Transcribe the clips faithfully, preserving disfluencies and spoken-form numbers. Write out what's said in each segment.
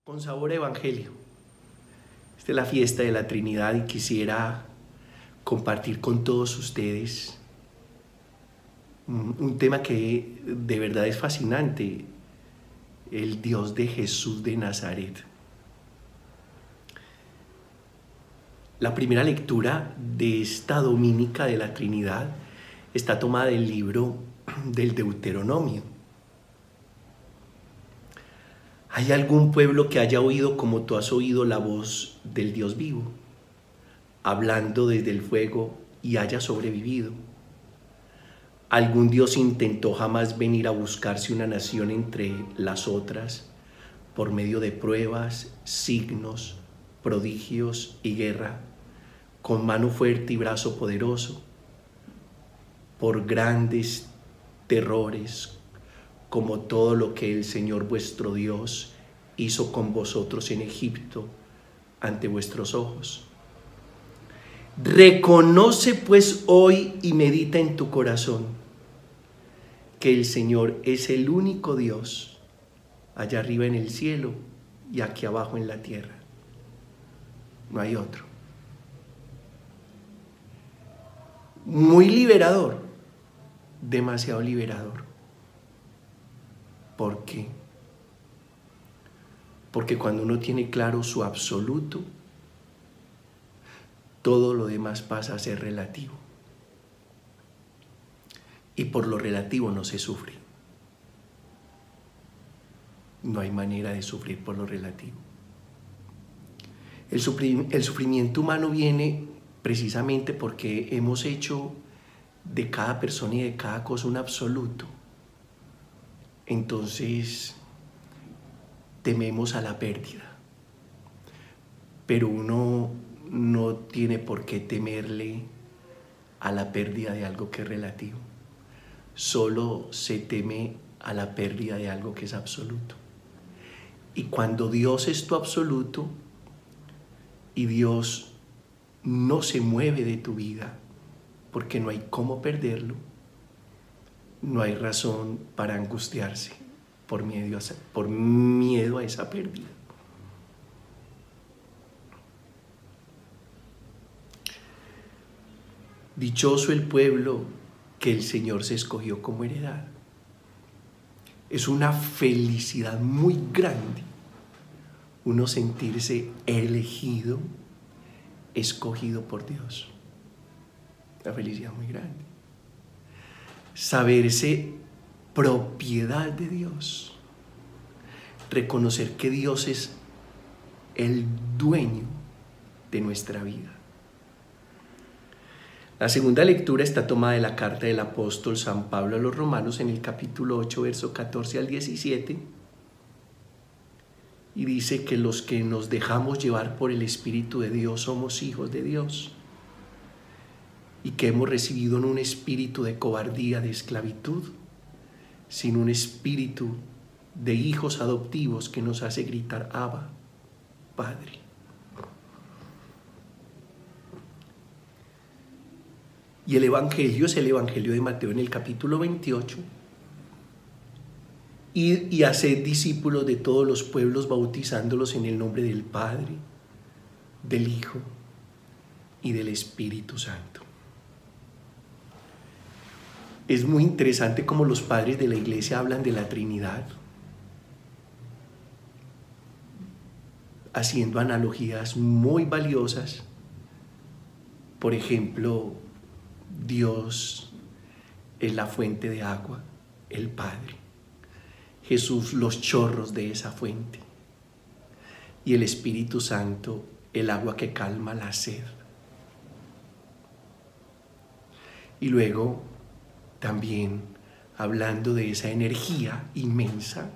Con sabor a evangelio. Esta es la fiesta de la Trinidad y quisiera compartir con todos ustedes un tema que de verdad es fascinante, el Dios de Jesús de Nazaret. La primera lectura de esta dominica de la Trinidad está tomada del libro del Deuteronomio. ¿Hay algún pueblo que haya oído como tú has oído la voz del Dios vivo, hablando desde el fuego y haya sobrevivido? ¿Algún Dios intentó jamás venir a buscarse una nación entre las otras por medio de pruebas, signos, prodigios y guerra, con mano fuerte y brazo poderoso, por grandes terrores, como todo lo que el Señor vuestro Dios hizo con vosotros en Egipto ante vuestros ojos? Reconoce pues hoy y medita en tu corazón que el Señor es el único Dios allá arriba en el cielo y aquí abajo en la tierra. No hay otro. Muy liberador, demasiado liberador. ¿Por qué? Porque cuando uno tiene claro su absoluto, todo lo demás pasa a ser relativo. Y por lo relativo no se sufre. No hay manera de sufrir por lo relativo. El sufrimiento humano viene precisamente porque hemos hecho de cada persona y de cada cosa un absoluto. Entonces tememos a la pérdida, pero uno no tiene por qué temerle a la pérdida de algo que es relativo. Solo se teme a la pérdida de algo que es absoluto. Y cuando Dios es tu absoluto y Dios no se mueve de tu vida porque no hay cómo perderlo, no hay razón para angustiarse por miedo a, por miedo a esa pérdida. Dichoso el pueblo que el Señor se escogió como heredad. Es una felicidad muy grande uno sentirse elegido, escogido por Dios. Una felicidad muy grande. Saberse propiedad de Dios. Reconocer que Dios es el dueño de nuestra vida. La segunda lectura está tomada de la carta del apóstol San Pablo a los Romanos en el capítulo ocho, verso catorce al diecisiete. Y dice que los que nos dejamos llevar por el Espíritu de Dios somos hijos de Dios. Y que hemos recibido no un espíritu de cobardía, de esclavitud, sino un espíritu de hijos adoptivos que nos hace gritar: Abba, Padre. Y el Evangelio es el Evangelio de Mateo en el capítulo veintiocho. Id y haced discípulos de todos los pueblos, bautizándolos en el nombre del Padre, del Hijo y del Espíritu Santo. Es muy interesante cómo los padres de la iglesia hablan de la Trinidad, haciendo analogías muy valiosas. Por ejemplo, Dios es la fuente de agua, el Padre. Jesús, los chorros de esa fuente. Y el Espíritu Santo, el agua que calma la sed. Y luego, también hablando de esa energía inmensa,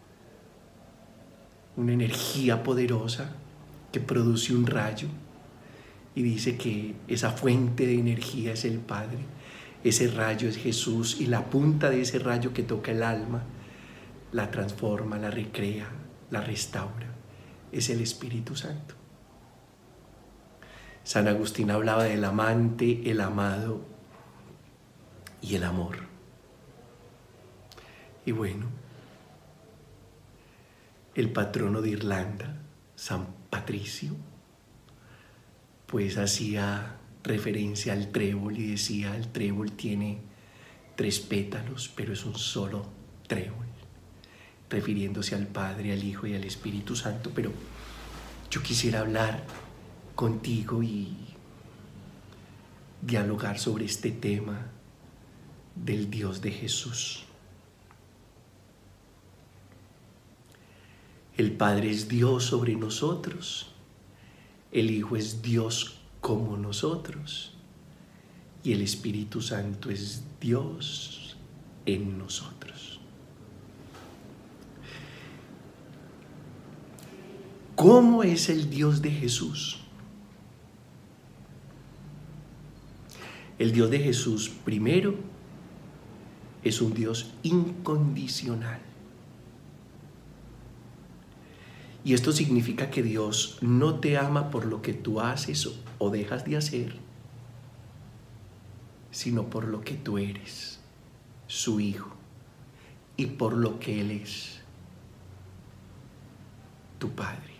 una energía poderosa que produce un rayo, y dice que esa fuente de energía es el Padre, ese rayo es Jesús, y la punta de ese rayo que toca el alma, la transforma, la recrea, la restaura, es el Espíritu Santo. San Agustín hablaba del amante, el amado y el amor. Y bueno, el patrono de Irlanda, San Patricio, pues hacía referencia al trébol y decía: el trébol tiene tres pétalos, pero es un solo trébol, refiriéndose al Padre, al Hijo y al Espíritu Santo. Pero yo quisiera hablar contigo y dialogar sobre este tema del Dios de Jesús. El Padre es Dios sobre nosotros, el Hijo es Dios como nosotros y el Espíritu Santo es Dios en nosotros. ¿Cómo es el Dios de Jesús? El Dios de Jesús, primero, es un Dios incondicional. Y esto significa que Dios no te ama por lo que tú haces o dejas de hacer, sino por lo que tú eres, su Hijo, y por lo que Él es, tu Padre.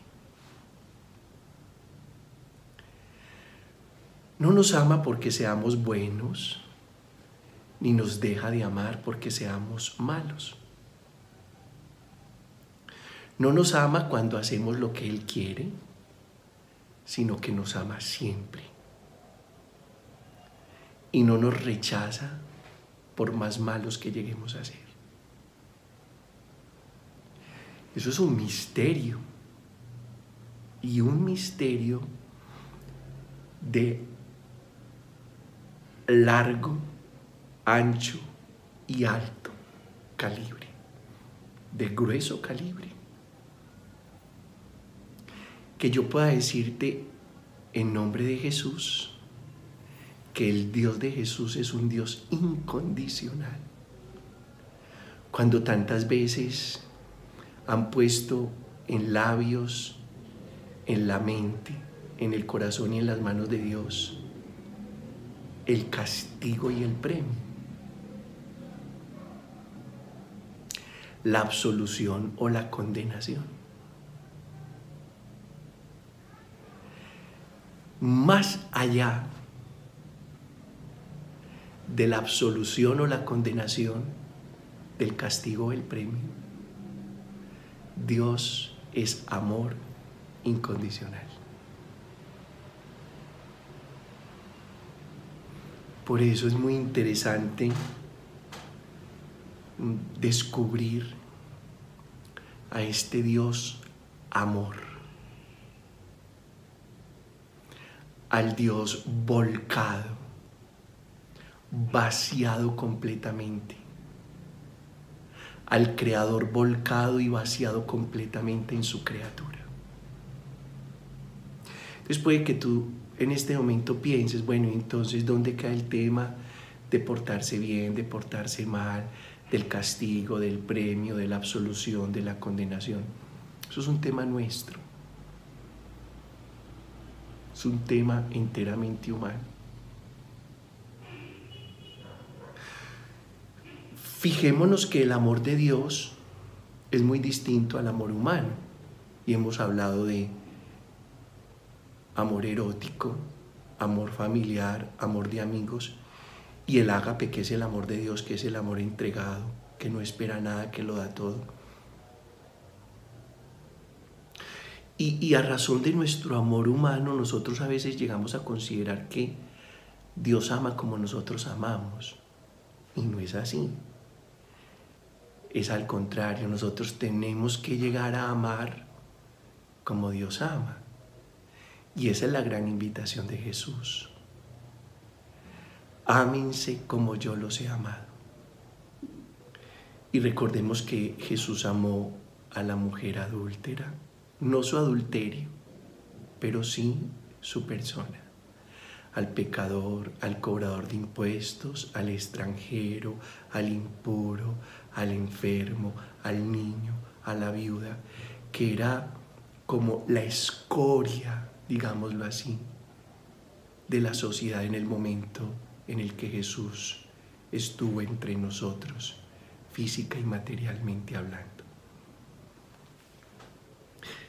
No nos ama porque seamos buenos, ni nos deja de amar porque seamos malos. No nos ama cuando hacemos lo que Él quiere, sino que nos ama siempre. Y no nos rechaza por más malos que lleguemos a ser. Eso es un misterio. Y un misterio de largo, ancho y alto calibre, de grueso calibre. Que yo pueda decirte en nombre de Jesús que el Dios de Jesús es un Dios incondicional. Cuando tantas veces han puesto en labios, en la mente, en el corazón y en las manos de Dios el castigo y el premio, la absolución o la condenación. Más allá de la absolución o la condenación, del castigo o el premio, Dios es amor incondicional. Por eso es muy interesante descubrir a este Dios amor, al Dios volcado, vaciado completamente, al Creador volcado y vaciado completamente en su criatura. Entonces puede que tú en este momento pienses: bueno, entonces ¿dónde cae el tema de portarse bien, de portarse mal, del castigo, del premio, de la absolución, de la condenación? Eso es un tema nuestro. Es un tema enteramente humano. Fijémonos que el amor de Dios es muy distinto al amor humano. Y hemos hablado de amor erótico, amor familiar, amor de amigos, y el ágape, que es el amor de Dios, que es el amor entregado, que no espera nada, que lo da todo. Y, y a razón de nuestro amor humano, nosotros a veces llegamos a considerar que Dios ama como nosotros amamos, y no es así. Es al contrario, nosotros tenemos que llegar a amar como Dios ama. Y esa es la gran invitación de Jesús. Ámense como yo los he amado. Y recordemos que Jesús amó a la mujer adúltera, no su adulterio, pero sí su persona. Al pecador, al cobrador de impuestos, al extranjero, al impuro, al enfermo, al niño, a la viuda, que era como la escoria, digámoslo así, de la sociedad en el momento en el que Jesús estuvo entre nosotros, física y materialmente hablando.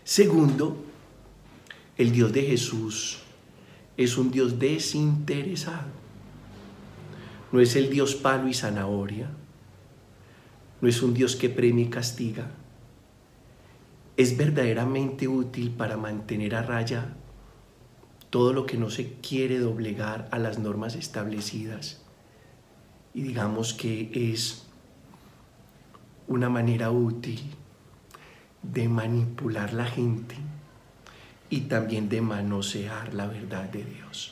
Segundo, el Dios de Jesús es un Dios desinteresado. No es el Dios palo y zanahoria. No es un Dios que premia y castiga. Es verdaderamente útil para mantener a raya todo lo que no se quiere doblegar a las normas establecidas. Y digamos que es una manera útil de manipular la gente y también de manosear la verdad de Dios.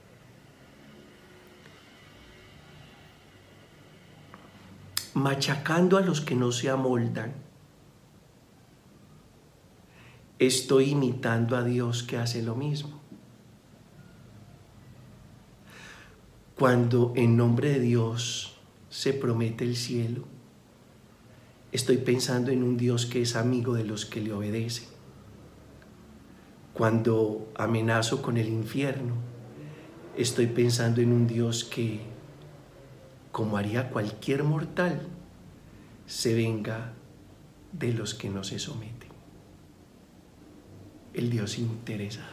Machacando a los que no se amoldan, estoy imitando a Dios que hace lo mismo. Cuando en nombre de Dios se promete el cielo, estoy pensando en un Dios que es amigo de los que le obedecen. Cuando amenazo con el infierno, estoy pensando en un Dios que, como haría cualquier mortal, se venga de los que no se someten. El Dios interesado.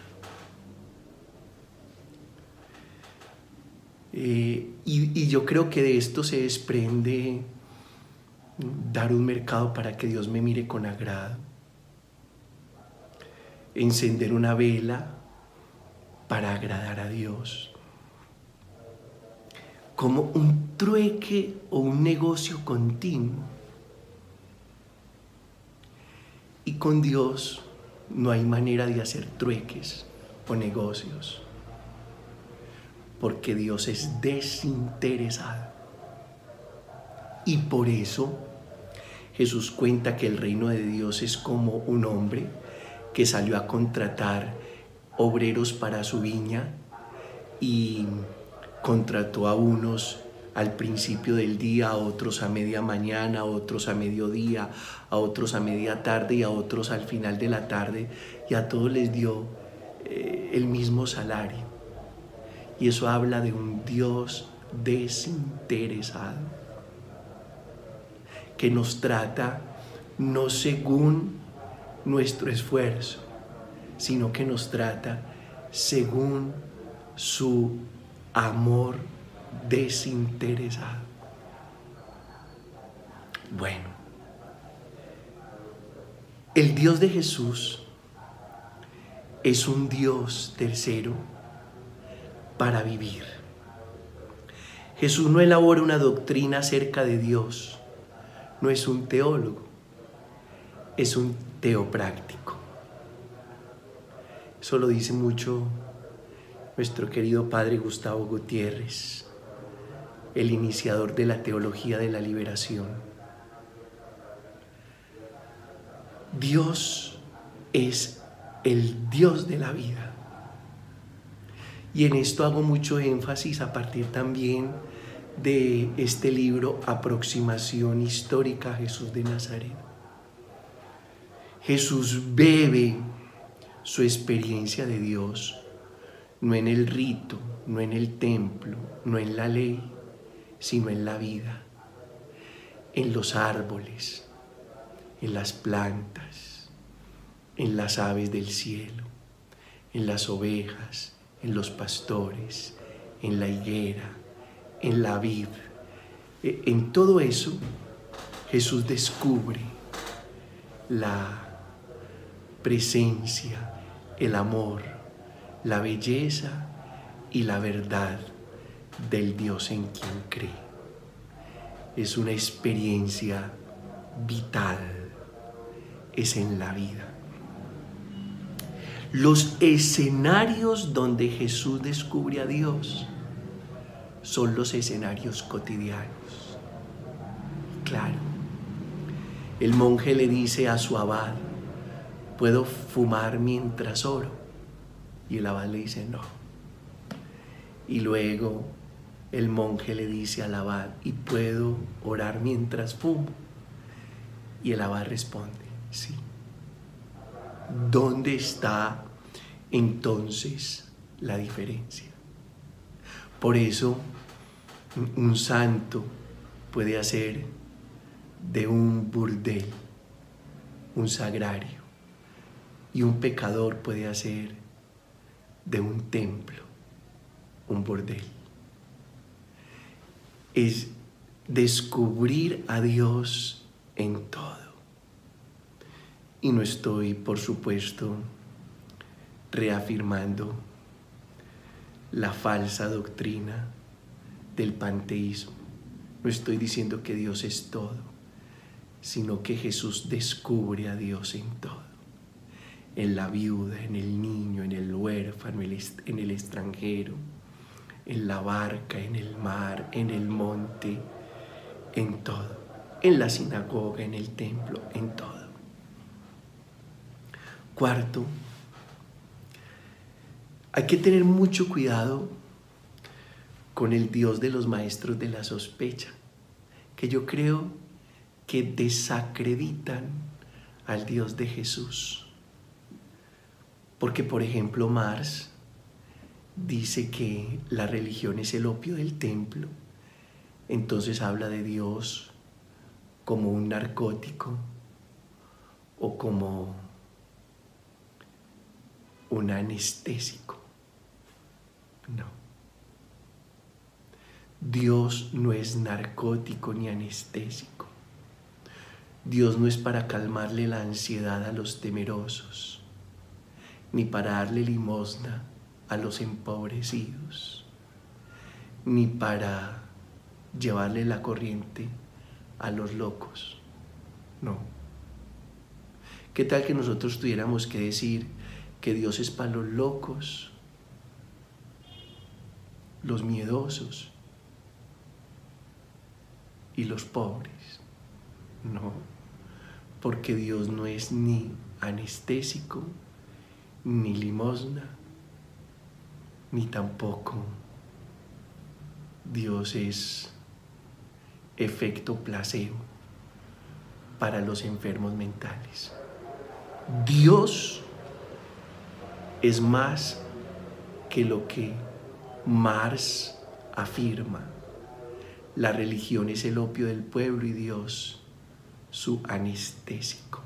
Eh, y, y yo creo que de esto se desprende dar un mercado para que Dios me mire con agrado, encender una vela para agradar a Dios, como un trueque o un negocio continuo. Y con Dios no hay manera de hacer trueques o negocios, porque Dios es desinteresado. Y por eso Jesús cuenta que el reino de Dios es como un hombre que salió a contratar obreros para su viña y contrató a unos al principio del día, a otros a media mañana, a otros a mediodía, a otros a media tarde y a otros al final de la tarde, y a todos les dio eh, el mismo salario. Y eso habla de un Dios desinteresado, que nos trata no según nuestro esfuerzo, sino que nos trata según su amor desinteresado. Bueno, el Dios de Jesús es un Dios tercero para vivir. Jesús no elabora una doctrina acerca de Dios, no es un teólogo, es un teopráctico. Eso lo dice mucho nuestro querido padre Gustavo Gutiérrez, el iniciador de la teología de la liberación. Dios es el Dios de la vida. Y en esto hago mucho énfasis a partir también de este libro, Aproximación Histórica a Jesús de Nazaret. Jesús bebe su experiencia de Dios, no en el rito, no en el templo, no en la ley, sino en la vida, en los árboles, en las plantas, en las aves del cielo, en las ovejas, en los pastores, en la higuera, en la vid. En todo eso, Jesús descubre la presencia, el amor, la belleza y la verdad del Dios en quien cree. Es una experiencia vital, es en la vida. Los escenarios donde Jesús descubre a Dios son los escenarios cotidianos. Claro, el monje le dice a su abad: ¿puedo fumar mientras oro? Y el abad le dice: no. Y luego el monje le dice al abad: ¿y puedo orar mientras fumo? Y el abad responde: sí. ¿Dónde está entonces la diferencia? Por eso un santo puede hacer de un burdel un sagrario, Y un pecador puede hacer de un templo un bordel. Es descubrir a Dios en todo. Y no estoy, por supuesto, reafirmando la falsa doctrina del panteísmo. No estoy diciendo que Dios es todo, sino que Jesús descubre a Dios en todo. En la viuda, en el niño, en el huérfano, en el extranjero, en la barca, en el mar, en el monte, en todo. En la sinagoga, en el templo, en todo. Cuarto, hay que tener mucho cuidado con el Dios de los maestros de la sospecha, que yo creo que desacreditan al Dios de Jesús. Porque, por ejemplo, Marx dice que la religión es el opio del templo, entonces habla de Dios como un narcótico o como un anestésico. No. Dios no es narcótico ni anestésico. Dios no es para calmarle la ansiedad a los temerosos, ni para darle limosna a los empobrecidos, ni para llevarle la corriente a los locos. No. ¿Qué tal que nosotros tuviéramos que decir que Dios es para los locos, los miedosos y los pobres? No, porque Dios no es ni anestésico, ni limosna, ni tampoco Dios es efecto placebo para los enfermos mentales. Dios es más que lo que Marx afirma. La religión es el opio del pueblo y Dios su anestésico.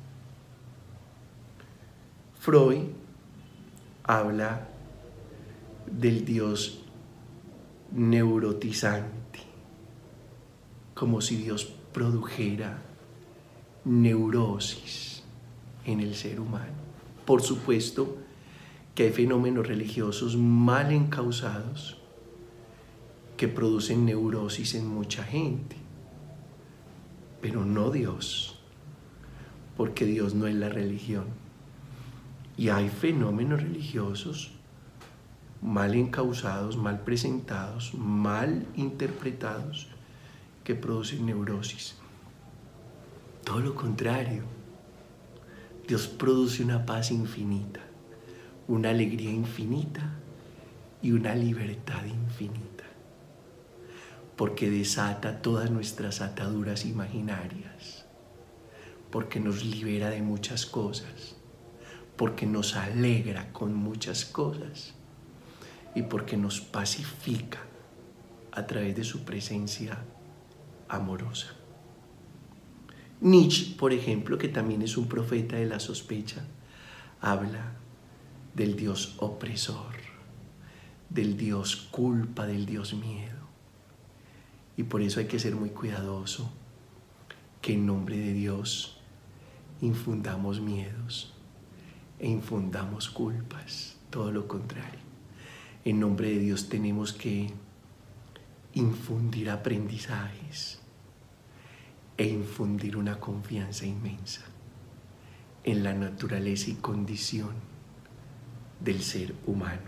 Freud habla del Dios neurotizante, como si Dios produjera neurosis en el ser humano. Por supuesto que hay fenómenos religiosos mal encausados que producen neurosis en mucha gente, pero no Dios, porque Dios no es la religión. Y hay fenómenos religiosos mal encausados, mal presentados, mal interpretados, que producen neurosis. Todo lo contrario, Dios produce una paz infinita, una alegría infinita y una libertad infinita, porque desata todas nuestras ataduras imaginarias, porque nos libera de muchas cosas, porque nos alegra con muchas cosas y porque nos pacifica a través de su presencia amorosa. Nietzsche, por ejemplo, que también es un profeta de la sospecha, habla del Dios opresor, del Dios culpa, del Dios miedo. Y por eso hay que ser muy cuidadoso que en nombre de Dios infundamos miedos e infundamos culpas, todo lo contrario. En nombre de Dios tenemos que infundir aprendizajes e infundir una confianza inmensa en la naturaleza y condición del ser humano.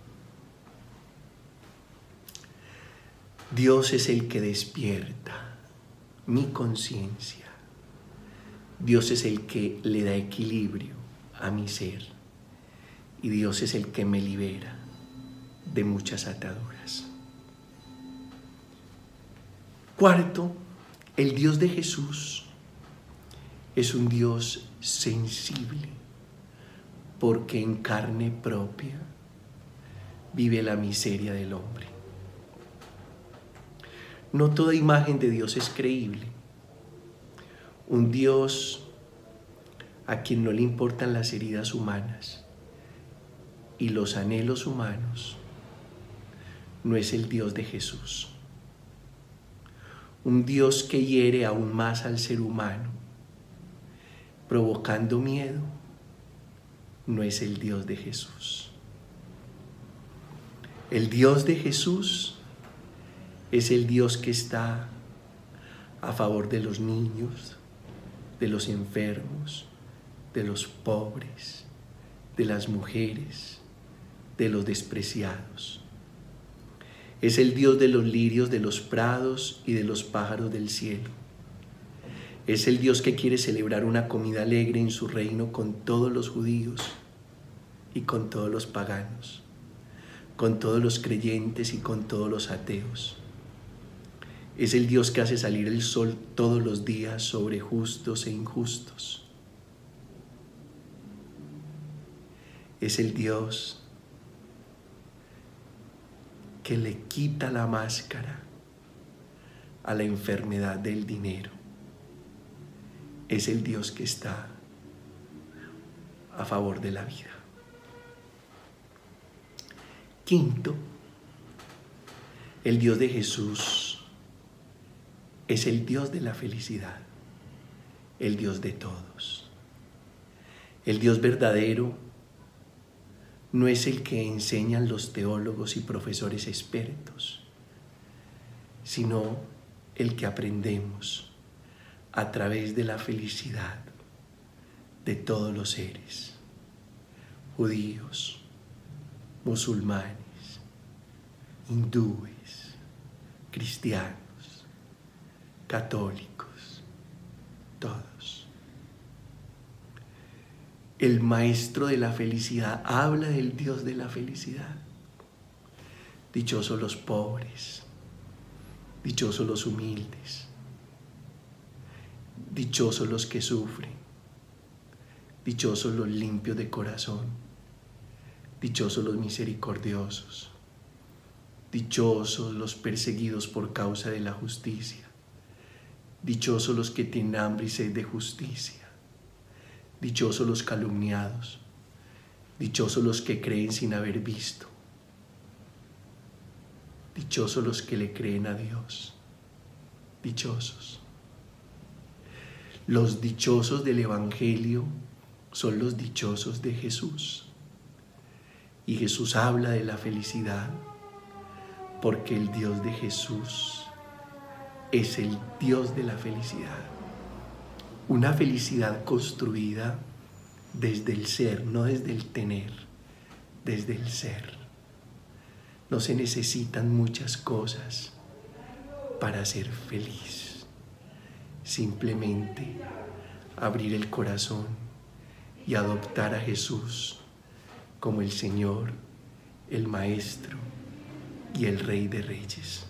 Dios es el que despierta mi conciencia. Dios es el que le da equilibrio a mi ser. Y Dios es el que me libera de muchas ataduras. Cuarto, el Dios de Jesús es un Dios sensible, porque en carne propia vive la miseria del hombre. No toda imagen de Dios es creíble. Un Dios a quien no le importan las heridas humanas y los anhelos humanos, no es el Dios de Jesús. Un Dios que hiere aún más al ser humano, provocando miedo, no es el Dios de Jesús. El Dios de Jesús es el Dios que está a favor de los niños, de los enfermos, de los pobres, de las mujeres, de los despreciados. Es el Dios de los lirios de los prados y de los pájaros del cielo. Es el Dios que quiere celebrar una comida alegre en su reino con todos los judíos y con todos los paganos, con todos los creyentes y con todos los ateos. Es el Dios que hace salir el sol todos los días sobre justos e injustos. Es el Dios que le quita la máscara a la enfermedad del dinero. Es el Dios que está a favor de la vida. Quinto, el Dios de Jesús es el Dios de la felicidad, el Dios de todos. El Dios verdadero no es el que enseñan los teólogos y profesores expertos, sino el que aprendemos a través de la felicidad de todos los seres, judíos, musulmanes, hindúes, cristianos, católicos, todos. El maestro de la felicidad habla del Dios de la felicidad. Dichosos los pobres, dichosos los humildes, dichosos los que sufren, dichosos los limpios de corazón, dichosos los misericordiosos, dichosos los perseguidos por causa de la justicia, dichosos los que tienen hambre y sed de justicia, dichosos los calumniados, dichosos los que creen sin haber visto, dichosos los que le creen a Dios, dichosos. Los dichosos del Evangelio son los dichosos de Jesús. Y Jesús habla de la felicidad porque el Dios de Jesús es el Dios de la felicidad. Una felicidad construida desde el ser, no desde el tener, desde el ser. No se necesitan muchas cosas para ser feliz. Simplemente abrir el corazón y adoptar a Jesús como el Señor, el Maestro y el Rey de Reyes.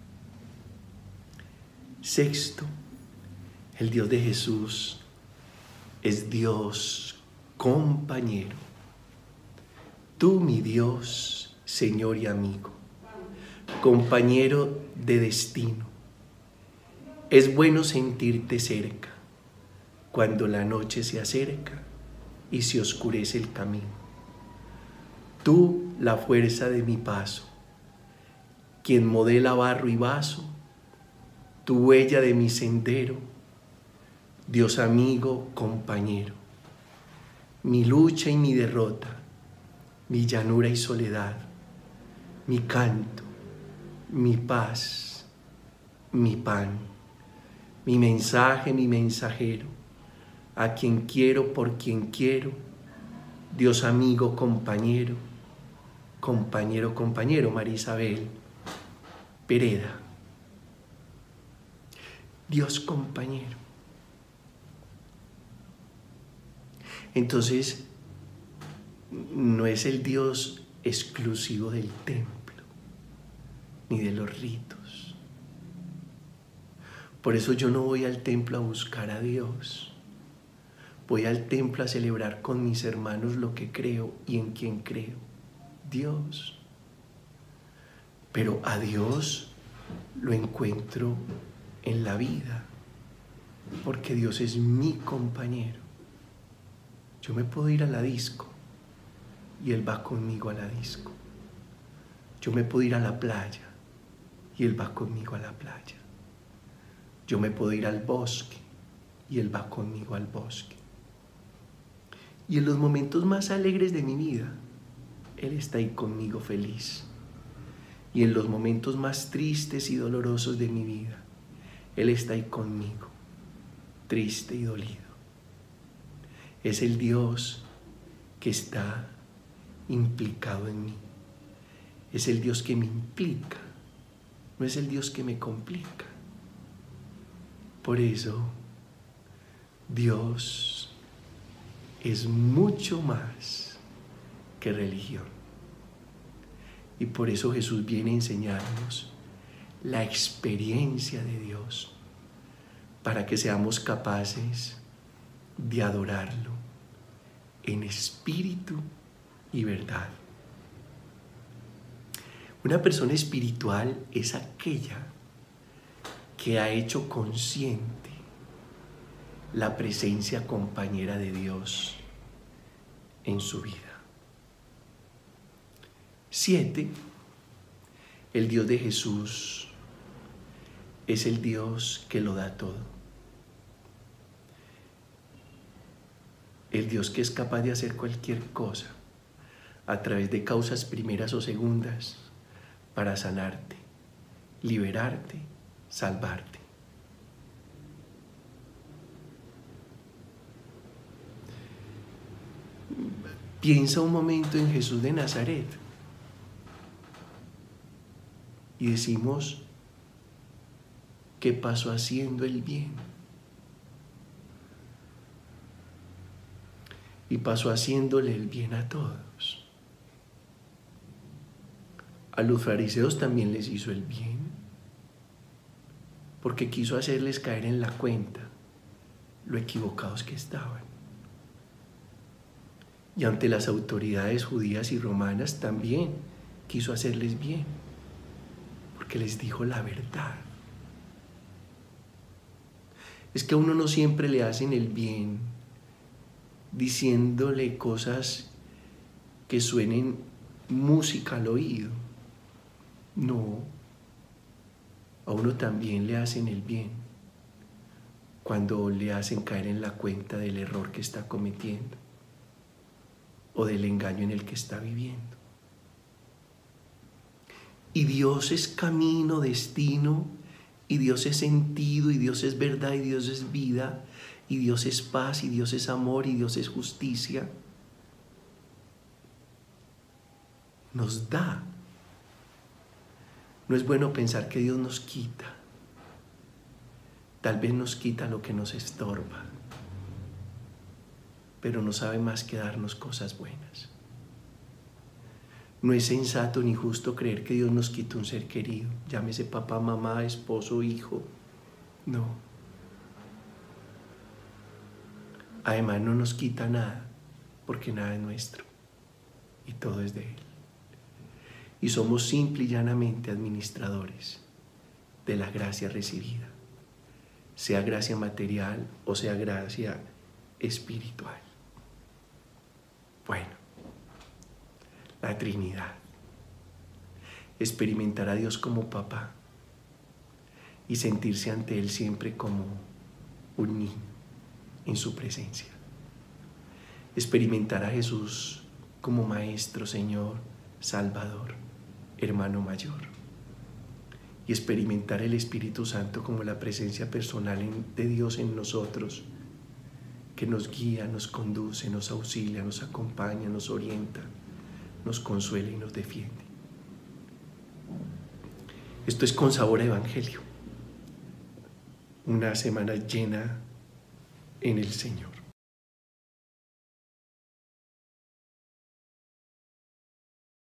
Sexto, el Dios de Jesús es Dios compañero. Tú, mi Dios, Señor y amigo, compañero de destino. Es bueno sentirte cerca cuando la noche se acerca y se oscurece el camino. Tú, la fuerza de mi paso, quien modela barro y vaso, tu huella de mi sendero, Dios amigo, compañero, mi lucha y mi derrota, mi llanura y soledad, mi canto, mi paz, mi pan, mi mensaje, mi mensajero, a quien quiero por quien quiero, Dios amigo, compañero, compañero, compañero, María Isabel Pereda. Dios compañero. Entonces, no es el Dios exclusivo del templo, ni de los ritos. Por eso yo no voy al templo a buscar a Dios. Voy al templo a celebrar con mis hermanos lo que creo y en quien creo, Dios. Pero a Dios lo encuentro en la vida, porque Dios es mi compañero. Yo me puedo ir a la disco y Él va conmigo a la disco. Yo me puedo ir a la playa y Él va conmigo a la playa. Yo me puedo ir al bosque y Él va conmigo al bosque. Y en los momentos más alegres de mi vida, Él está ahí conmigo feliz. Y en los momentos más tristes y dolorosos de mi vida, Él está ahí conmigo, triste y dolido. Es el Dios que está implicado en mí. Es el Dios que me implica, no es el Dios que me complica. Por eso, Dios es mucho más que religión. Y por eso Jesús viene a enseñarnos la experiencia de Dios, para que seamos capaces de adorarlo en espíritu y verdad. Una persona espiritual es aquella que ha hecho consciente la presencia compañera de Dios en su vida. Siete, el Dios de Jesús es el Dios que lo da todo. El Dios que es capaz de hacer cualquier cosa a través de causas primeras o segundas para sanarte, liberarte, salvarte. Piensa un momento en Jesús de Nazaret y decimos, ¿qué pasó haciendo el bien? Y pasó haciéndole el bien a todos. A los fariseos también les hizo el bien, porque quiso hacerles caer en la cuenta lo equivocados que estaban. Y ante las autoridades judías y romanas también quiso hacerles bien, porque les dijo la verdad. Es que a uno no siempre le hacen el bien diciéndole cosas que suenen música al oído. No, a uno también le hacen el bien cuando le hacen caer en la cuenta del error que está cometiendo o del engaño en el que está viviendo. Y Dios es camino, destino, y Dios es sentido, y Dios es verdad, y Dios es vida, y Dios es paz, y Dios es amor, y Dios es justicia. Nos da. No es bueno pensar que Dios nos quita. Tal vez nos quita lo que nos estorba, pero no sabe más que darnos cosas buenas. No es sensato ni justo creer que Dios nos quita un ser querido, llámese papá, mamá, esposo, hijo. No. Además no nos quita nada, porque nada es nuestro y todo es de Él. Y somos simple y llanamente administradores de la gracia recibida, sea gracia material o sea gracia espiritual. Bueno, la Trinidad. Experimentar a Dios como papá y sentirse ante Él siempre como un niño en su presencia. Experimentar a Jesús como Maestro, Señor, Salvador, hermano mayor. Y experimentar el Espíritu Santo como la presencia personal de Dios en nosotros, que nos guía, nos conduce, nos auxilia, nos acompaña, nos orienta, nos consuela y nos defiende. Esto es Con Sabor a Evangelio. Una semana llena en el Señor.